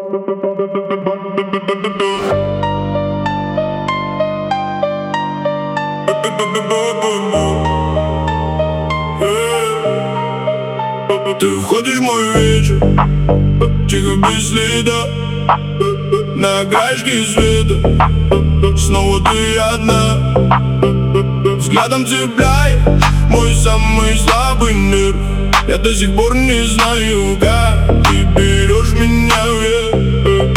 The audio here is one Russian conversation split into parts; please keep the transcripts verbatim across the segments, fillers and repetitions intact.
Ты входишь в мой вечер, тихо, без следа, на краешке света, снова ты одна. Взглядом цепляй мой самый слабый нерв. Я до сих пор не знаю, как ты берешь меня вверх.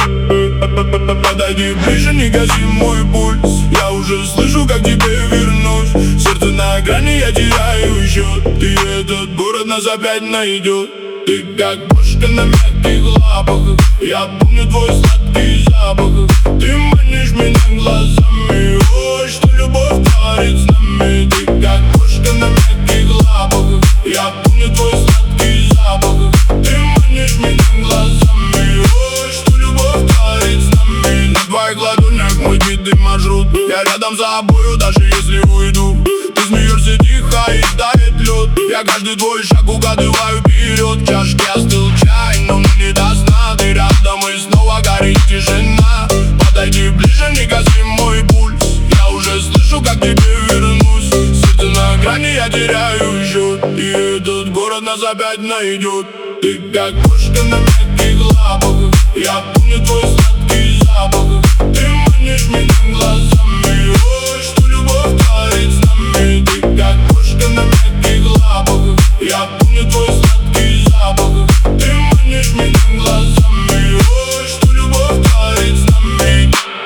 Подойди ближе, не гаси мой пульс. Я уже слышу, как тебе вернусь. Сердце на грани, я теряю счет. И этот город нас опять найдет. Ты как кошка на мягких лапах. Я помню твой сладкий запах. Ты манишь меня глазами. Ой, что любовь творит с нами. Ты как кошка на мягких лапах. Я помню твой сладкий запах. Ты манишь меня глазами. Ой, что любовь творит с нами. На твоих ладонях мой битый маршрут. Я рядом за тобою, даже если уйду. Ты смеешься тихо и тает лед. Я каждый твой шаг угадываю вперед. В чашке остыл чай, но мне не до сна. Ты рядом и снова горит тишина. Подойди ближе, не гаси мой пульс. Я уже слышу, как тебе вернусь. Сердце на грани, я теряю счет. И этот город нас опять найдет. Ты как кошка на мягких лапах. Я помню твой сладкий запах. Ты манишь меня глазами. Ой, что любовь творит с нами. Ты как кошка на мягких лапах. Я помню твой сладкий запах. Ты манишь меня глазами. Ой, что любовь творит с нами.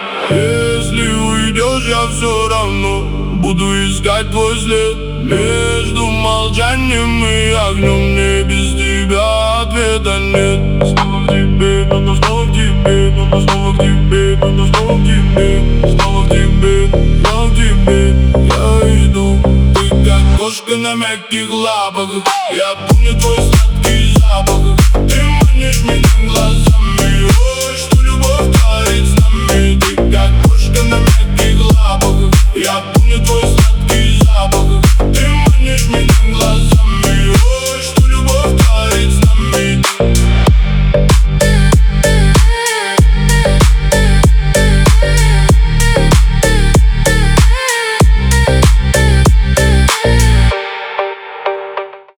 Если уйдешь, я все равно буду искать твой след. Между молчанием и огнем мне без тебя ответа нет. Снова в тебе, но снова в тебе, но снова в тебе, но снова в тебе, снова в тебе, снова в тебе я иду. Ты как кошка на мягких лапах. Я помню твой сладкий запах. Ты манишь меня глазами. Ой, что любовь творит с нами. Ты как кошка на мягких лапах.